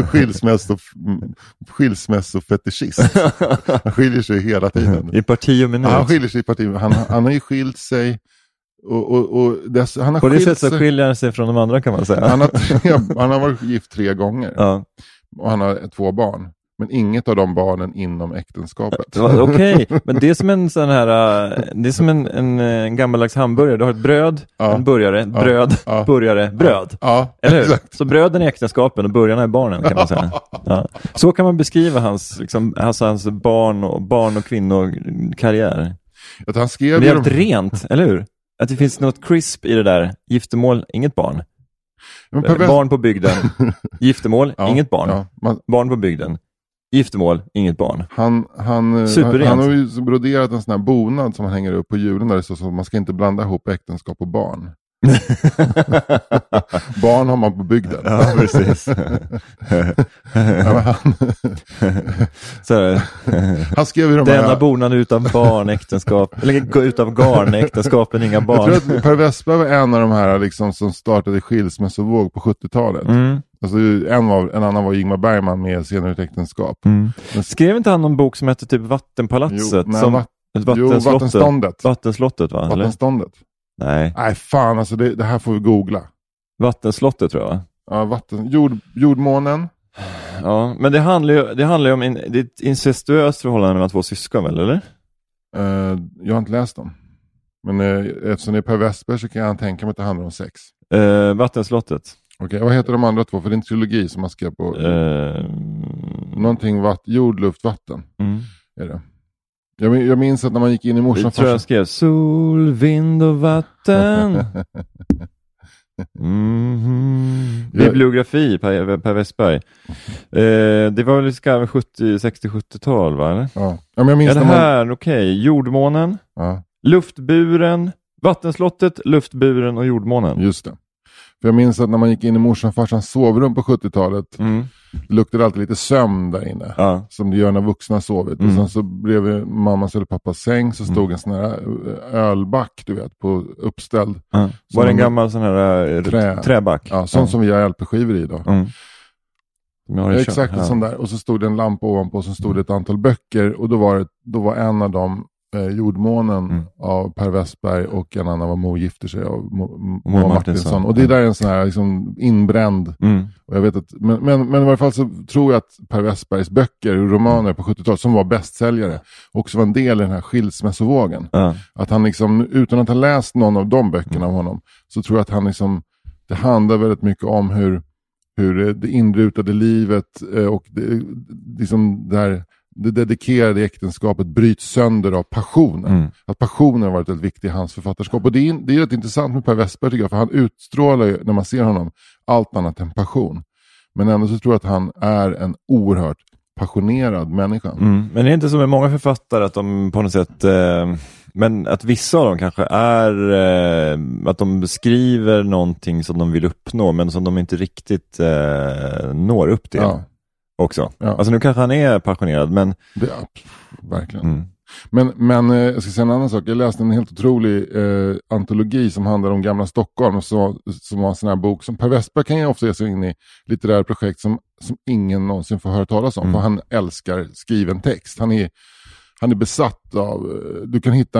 skilsmässofetischist. Han skiljer sig hela tiden.
I parti och minut.
Han skiljer sig i parti. Han har ju skilt sig. Han har
på det sättet så skiljer han sig från de andra, kan man säga.
Han har varit gift 3 gånger. Ja. Och han har 2 barn. Men inget av de barnen inom äktenskapet.
Okej, men det är som en sån här, det är som en gammaldags hamburgare. Du har ett bröd, en burgare, bröd, burgare, bröd.
Ja,
eller hur?
exakt.
Så bröden är äktenskapen och burgarna är barnen, kan man säga. Ja. Så kan man beskriva hans barn och kvinnokarriär.
Att han skrev
det är helt rent, eller hur? Att det finns något crisp i det där. Giftermål, inget barn. Barn på bygden. Giftermål, inget barn. Barn på bygden. Giftermål, inget barn.
Han har ju broderat en sån här bonad som han hänger upp på julen där det står så att man ska inte blanda ihop äktenskap och barn. Barn har man på bygden.
Ja, precis.
Han skrev ju
denna bonad utav barnäktenskap, eller utav garnäktenskapen, inga barn.
Jag tror att Per Westberg var en av de här liksom, som startade skilsmässovåg på 70-talet. Alltså, en annan var Ingmar Bergman med Senare ett äktenskap.
Skrev inte han någon bok som hette typ Vattenpalatset? Vattenslottet, va?
Vattenståndet.
Nej,
fan, alltså det här får vi googla.
Vattenslottet, tror jag.
Ja, jordmånen.
Ja, men det handlar ju om ett incestuöst förhållande mellan 2 syskon, väl, eller?
Jag har inte läst dem. Men eftersom det är Per Westberg så kan jag tänka mig att det handlar om sex.
Vattenslottet.
Okej, vad heter de andra 2? För det är en trilogi som man skrev på. Någonting jord, luft, vatten. Är det. Jag minns att när man gick in i morsan...
Jag tror jag skrev sol, vind och vatten. Bibliografi, Per Westberg. Det var väl 60-70-tal, va? Eller?
Ja, men jag minns
det här, okej. Jordmånen, luftburen, vattenslottet, luftburen och jordmånen.
Just det. För jag minns att när man gick in i morsan och farsans sovrum på 70-talet det luktade alltid lite sömn där inne. Ja. Som det gör när vuxna sovit. Och sen så bredvid mammas eller pappas säng så stod en sån här ölback, du vet, på uppställd.
Var det en gammal sån här träback?
Ja, sån som vi har LP-skivor i då. Exakt en sån där. Och så stod det en lampa ovanpå och så stod det ett antal böcker. Och då var en av dem Jordmånen av Per Westberg och en annan var Mo gifter sig av Mo Martinsson. Och det där är en sån här liksom inbränd. Och jag vet att, men i varje fall så tror jag att Per Westbergs böcker och romaner på 70-talet som var bästsäljare också var en del i den här skilsmässovågen. Att han liksom, utan att ha läst någon av de böckerna av honom, så tror jag att han liksom, det handlar väldigt mycket om hur det inrutade livet och det, liksom där det dedikerade äktenskapet bryts sönder av passionen. Att passionen har varit ett viktigt i hans författarskap. Och det är rätt intressant med Per Westberg tycker jag, för han utstrålar ju, när man ser honom, allt annat än passion. Men ändå så tror jag att han är en oerhört passionerad människa.
Men det är inte som med många författare att de på något sätt... men att vissa av dem kanske är att de beskriver någonting som de vill uppnå men som de inte riktigt når upp till också. Ja. Alltså nu kanske han är passionerad men...
Det, verkligen. Men jag ska säga en annan sak. Jag läste en helt otrolig antologi som handlar om gamla Stockholm som var en sån här bok som Per Westberg kan ju ofta ge sig in i litterära projekt som ingen någonsin får höra talas om. För han älskar skriven text. Han är besatt av, du kan hitta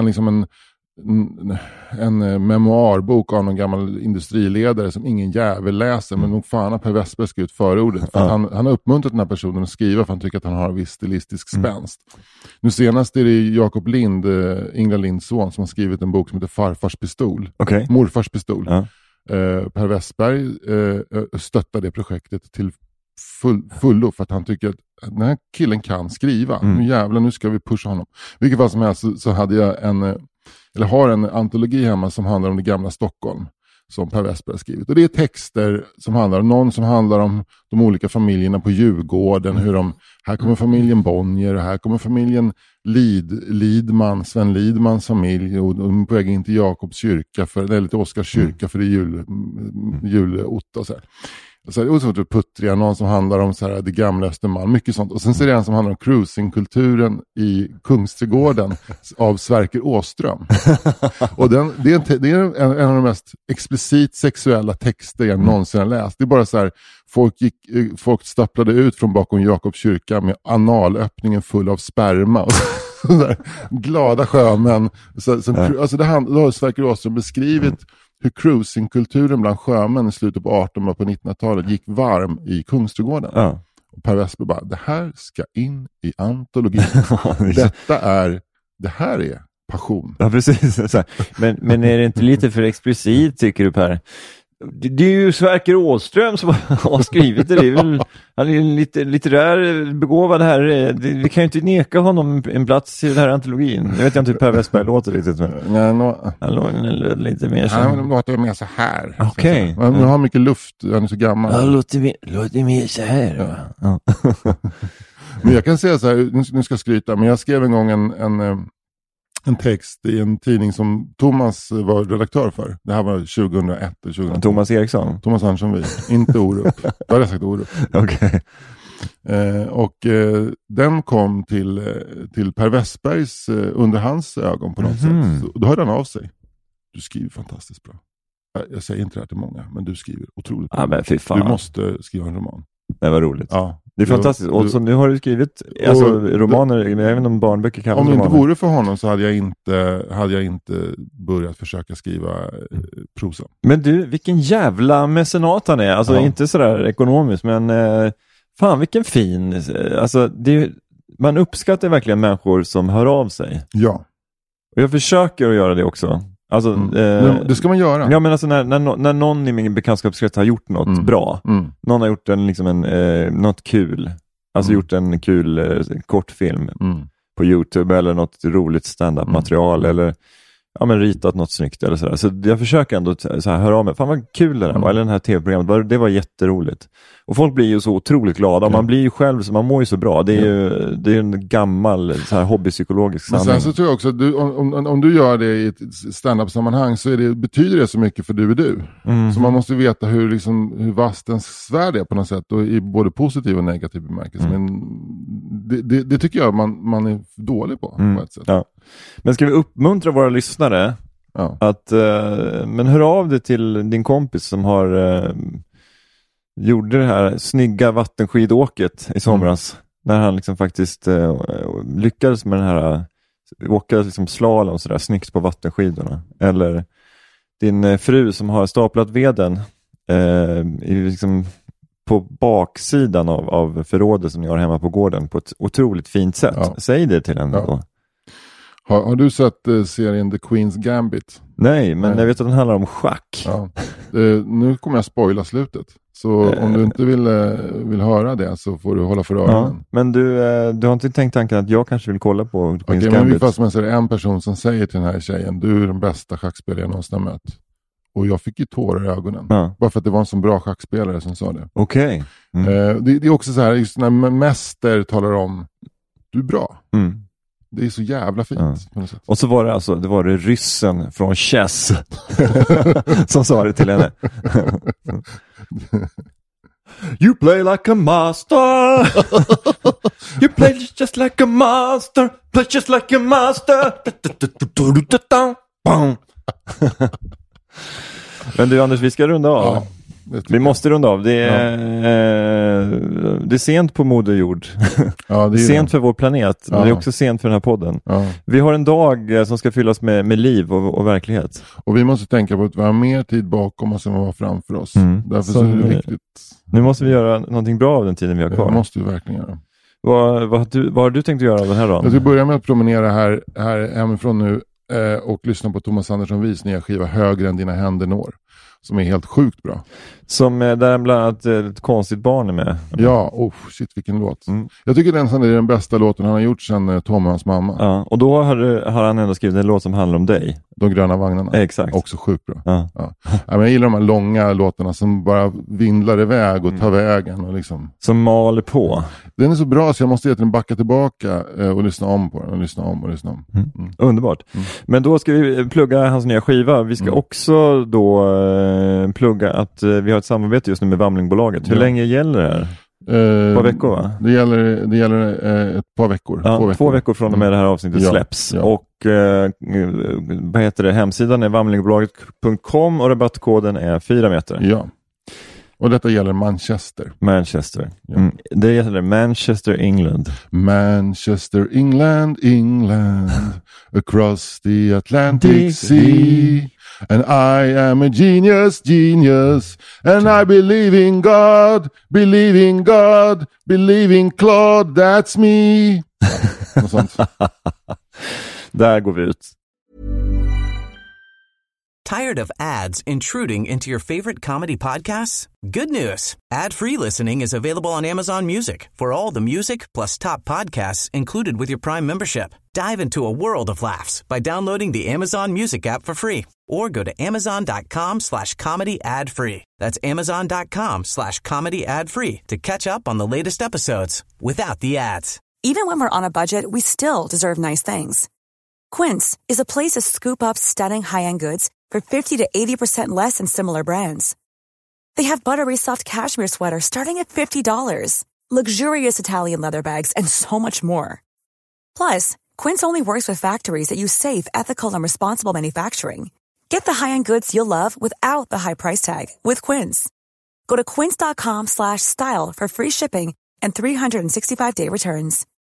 en memoarbok av någon gammal industriledare som ingen jävel läser, men nog fan har Per Westberg skrivit förordet. För han har uppmuntrat den här personen att skriva för han tycker att han har en viss stilistisk spänst. Nu senast är det Jakob Lind, Ingela Linds son, som har skrivit en bok som heter Farfars pistol. Morfars pistol. Per Westberg stöttar det projektet till fullo för att han tycker att den här killen kan skriva. Nu ska vi pusha honom. Vilket fall som helst så hade jag har en antologi hemma som handlar om det gamla Stockholm som Per Westberg har skrivit. Och det är texter som handlar om någon som handlar om de olika familjerna på Djurgården, här kommer familjen Bonnier och här kommer familjen Lidman, Sven Lidmans familj och de är på väg in till Jakobs kyrka det är lite Oskars kyrka för det är julott och så här. Så det är otroligt puttriga, någon som handlar om så här, det gamla Östermalm, mycket sånt. Och sen så är det en som handlar om cruisingkulturen i Kungsträdgården av Sverker Åström. Och det är en av de mest explicit sexuella texter jag någonsin har läst. Det är bara så här, folk stapplade ut från bakom Jakobs kyrka med analöppningen full av sperma. Och så där, glada sjömän. Alltså det har Sverker Åström beskrivit hur cruisingkulturen bland sjömän i slutet på 1800- och på 1900-talet gick varm i Kungsträdgården. Och Per Westberg bara, det här ska in i antologin. Det här är passion.
Ja, precis. Men är det inte lite för explicit, tycker du, Per? Det är ju Sverker Åström som har skrivit det. Det är väl, han är lite litterär begåvad här. Vi kan ju inte neka honom en plats i den här antologin. Jag vet inte hur Per Westberg låter riktigt. Han låter lite mer så.
Han låter mer så här.
Okej.
Han har mycket luft. Han är så gammal.
Han låter mer så här. Ja.
Men jag kan säga så här, nu ska jag skryta. Men jag skrev en gång en text i en tidning som Thomas var redaktör för. Det här var 2001 eller 2002.
Thomas Eriksson?
Thomas Andersson inte Orup. Då hade jag sagt Orup.
Okej.
Den kom till Per Westbergs under hans ögon på något sätt. Så, då hörde han av sig. Du skriver fantastiskt bra. Jag säger inte det här till många, men du skriver otroligt bra.
Men fy fan.
Du måste skriva en roman.
Det var roligt.
Ja.
Det är fantastiskt. Och så nu har du skrivit romaner, även om barnböcker kan
om det inte vore för honom så hade jag inte börjat försöka skriva prosa.
Men du, vilken jävla mecenat han är. Alltså inte sådär ekonomiskt, men fan vilken fin. Alltså man uppskattar verkligen människor som hör av sig. Ja. Och jag försöker att göra det också. Alltså,
det ska man göra.
Ja, men alltså när någon i min bekantskapskrets har gjort något bra. Någon har gjort något kul. Alltså gjort en kul kortfilm på YouTube eller något roligt stand-up material eller ritat något snyggt eller sådär. Så jag försöker ändå så här höra av mig. Fan vad kul det där var. Eller den här tv-programmet. Det var jätteroligt. Och folk blir ju så otroligt glada. Man blir ju själv, så man mår ju så bra. Det är en gammal så här hobbypsykologisk sanning.
Men sen så tror jag också att om du gör det i ett stand-up-sammanhang så betyder det så mycket för du är du. Så man måste veta hur vast en svärd är på något sätt. Och i både positiv och negativ bemärkelse. Men det tycker jag man är dålig på ett sätt.
Ja. Men ska vi uppmuntra våra lyssnare att men hör av dig till din kompis som har gjorde det här snygga vattenskidåket i somras när han liksom faktiskt lyckades med den här åka liksom slalom så där snyggt på vattenskidorna, eller din fru som har staplat veden liksom på baksidan av förrådet som ni har hemma på gården på ett otroligt fint sätt. Säg det till henne då.
Har du sett serien The Queen's Gambit?
Nej, men jag vet att den handlar om schack.
Ja. Nu kommer jag spoila slutet. Så om du inte vill höra det så får du hålla för öronen.
Men du har inte tänkt tanken att jag kanske vill kolla på Queen's
Gambit?
Men
vi fast med så är det en person som säger till den här tjejen, du är den bästa schackspelare jag någonsin har mött. Och jag fick ju tårar i ögonen. Bara för att det var en så bra schackspelare som sa det.
Okej.
Det är också så här, just när mäster talar om, du är bra. Det är så jävla fint. På något sätt. Och så
var det var det ryssen från Chess som sa det till henne. You play like a master. You play just like a master. Play just like a master. Men du Anders, vi ska runda av. Ja, vi måste runda av. Det är sent på Moder Jord. Ja, det är sent för vår planet. Men det är också sent för den här podden. Ja. Vi har en dag som ska fyllas med liv och verklighet.
Och vi måste tänka på att vi har mer tid bakom oss än vad vi har framför oss. Därför så är det viktigt.
Nu måste vi göra någonting bra av den tiden vi har kvar.
Det måste vi verkligen göra.
Vad har du tänkt att göra den här dagen?
Jag ska börja med att promenera här hemifrån nu och lyssna på Thomas Andersson Vis nya skiva Högre än dina händer når. Som är helt sjukt bra.
Som där bland annat ett konstigt barn är med.
Ja, shit vilken låt. Jag tycker den är den bästa låten han har gjort sedan Tom och hans mamma.
Ja, och då har han ändå skrivit en låt som handlar om dig.
De gröna vagnarna.
Exakt.
Också sjukt bra. Ja. Men jag gillar de här långa låtarna som bara vindlar iväg och tar vägen. Och liksom.
Som maler på.
Den är så bra så jag måste egentligen backa tillbaka och lyssna om på den. Och lyssna om.
Underbart. Men då ska vi plugga hans nya skiva. Vi ska också då plugga att vi har ett samarbete just nu med Vamlingbolaget. Hur länge gäller det här? Ett par veckor va?
Det gäller ett par veckor.
Ja, 2 veckor från och med det här avsnittet släpps. Ja. Och vad heter det? Hemsidan är vamlingbolaget.com och rabattkoden är 4 meter.
Ja. Och detta gäller Manchester.
Ja. Det gäller Manchester, England.
Manchester, England, across the Atlantic Sea. And I am a genius, and I believe in God, believe in Claude, that's me. Något sånt.
Där går vi ut.
Tired of ads intruding into your favorite comedy podcasts? Good news. Ad-free listening is available on Amazon Music for all the music plus top podcasts included with your Prime membership. Dive into a world of laughs by downloading the Amazon Music app for free or go to amazon.com/comedy ad-free. That's amazon.com/comedy ad-free to catch up on the latest episodes without the ads.
Even when we're on a budget, we still deserve nice things. Quince is a place to scoop up stunning high-end goods for 50 to 80% less than similar brands. They have buttery soft cashmere sweaters starting at $50, luxurious Italian leather bags, and so much more. Plus, Quince only works with factories that use safe, ethical, and responsible manufacturing. Get the high-end goods you'll love without the high price tag with Quince. Go to quince.com/style for free shipping and 365-day returns.